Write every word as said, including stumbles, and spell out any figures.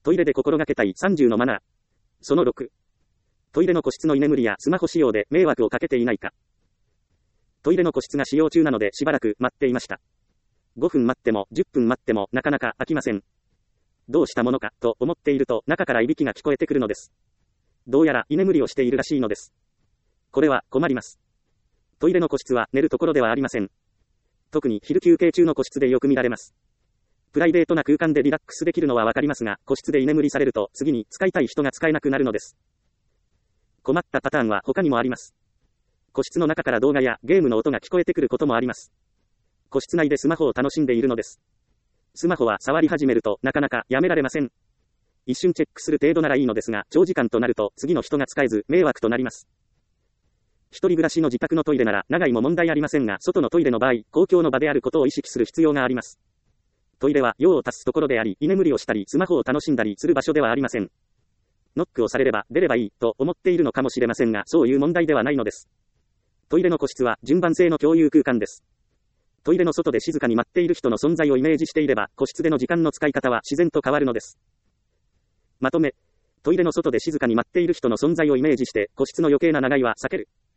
トイレで心がけたいさんじゅうのマナー。そのろく。トイレの個室の居眠りやスマホ使用で迷惑をかけていないか。トイレの個室が使用中なのでしばらく待っていました。ごふん待ってもじゅっぷん待ってもなかなか飽きません。どうしたものかと思っていると中からいびきが聞こえてくるのです。どうやら居眠りをしているらしいのです。これは困ります。トイレの個室は寝るところではありません。特に昼休憩中の個室でよく見られます。プライベートな空間でリラックスできるのはわかりますが、個室で居眠りされると次に使いたい人が使えなくなるのです。困ったパターンは他にもあります。個室の中から動画やゲームの音が聞こえてくることもあります。個室内でスマホを楽しんでいるのです。スマホは触り始めるとなかなかやめられません。一瞬チェックする程度ならいいのですが、長時間となると次の人が使えず迷惑となります。一人暮らしの自宅のトイレなら長いも問題ありませんが、外のトイレの場合、公共の場であることを意識する必要があります。トイレは用を足すところであり、居眠りをしたりスマホを楽しんだりする場所ではありません。ノックをされれば出ればいいと思っているのかもしれませんが、そういう問題ではないのです。トイレの個室は順番性の共有空間です。トイレの外で静かに待っている人の存在をイメージしていれば、個室での時間の使い方は自然と変わるのです。まとめ、トイレの外で静かに待っている人の存在をイメージして、個室の余計な長居は避ける。